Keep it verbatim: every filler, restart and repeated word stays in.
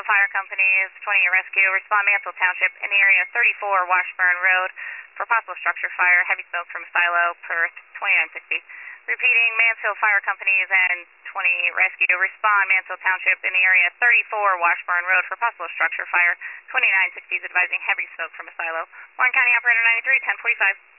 Fire Companies, twenty Rescue, respond Mansell Township in the area thirty-four Washburn Road for possible structure fire, heavy smoke from a silo, Perth twenty-nine sixty. Repeating, Mansell Fire Companies and twenty Rescue, respond Mansell Township in the area thirty-four Washburn Road for possible structure fire, twenty-nine sixty is advising heavy smoke from a silo. Warren County Operator ninety-three, ten forty-five.